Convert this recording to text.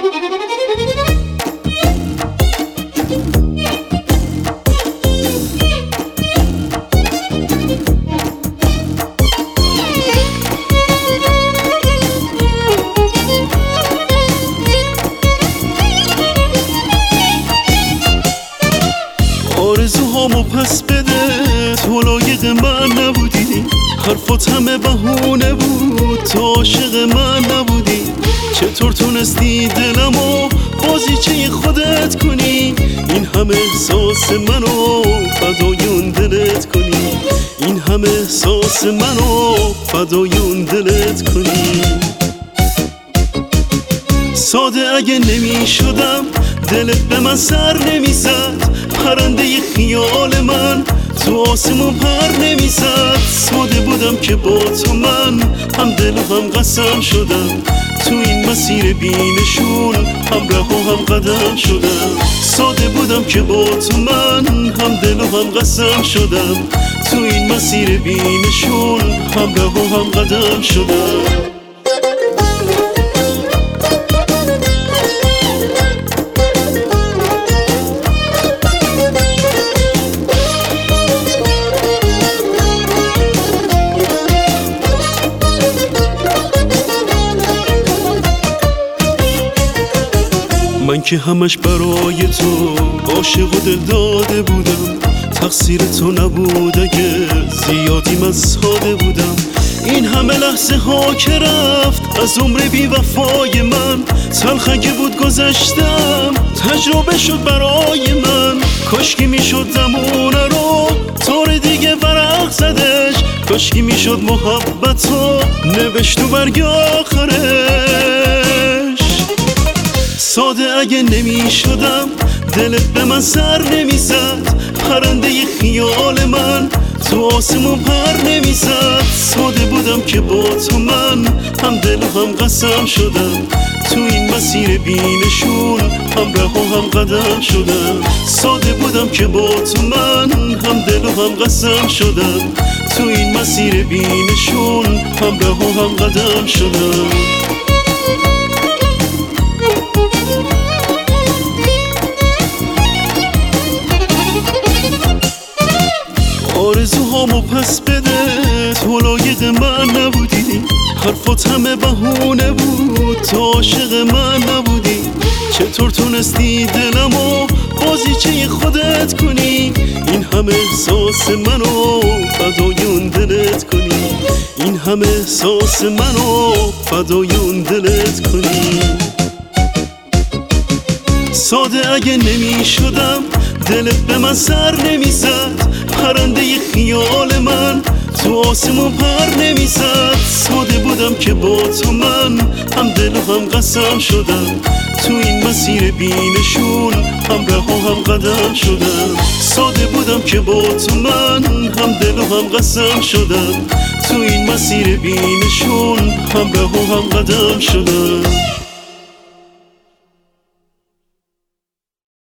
آرزوهامو پس بده، تو لایق من نبودی، حرفات همه بهونه بود، تو عاشق من نبودی. چطور تونستی دلمو بازیچه خودت کنی؟ این همه احساس منو فدای اون دلت کنی، این همه احساس منو فدای اون دلت کنی. ساده اگه نمی شدم دلت به من سر نمی زد، پرنده خیال من تو آسمون پر نمی زد. ساده بودم که با تو من هم دل و هم قسم شدم، تو این مسیر بینشون همراه و هم قدم شدم. ساده بودم که با تو من هم دل و هم قسم شدم، تو این مسیر بینشون همراه و هم قدم شدم. من که همش برای تو عاشق و دل داده بودم، تقصیر تو نبود اگه زیادی من ساده بودم. این همه لحظه ها که رفت از عمر بی وفای من، تلخ اگه بود گذشتم تجربه شد برای من. کاشکی میشد زمونه رو طور دیگه ورق زدش، کاشکی میشد محبتو نوشت و برگ آخرش. ساده اگه نمی شدم دلت به من سر نمی زد، پرنده خیال من تو آسمون پر نمی زد. ساده بودم که با تو من هم دل و هم قسم شدم، تو این مسیر بینشون همراه و هم قدم شدم. ساده بودم که با تو من هم دل و هم قسم شدم، تو این مسیر بینشون همراه و هم قدم شدم. آرزوهامو پس بده، تو لایق من نبودی، حرفات همه بهونه بود، تو عاشق من نبودی. چطور تونستی دلمو بازیچه خودت کنی؟ این همه احساس منو فدای اون دلت کنی، این همه احساس منو فدای اون دلت کنی. ساده اگه نمی شدم دلت به من سر نمی زد، پرنده خیال من تو آسمون پر نمی زد. ساده بودم که با تو من هم دل و هم قسم شدم، تو این مسیر بینشون همراه و هم قدم شدم. ساده بودم که با تو من هم دل و هم قسم شدم، تو این مسیر بینشون همراه و هم قدم شدم.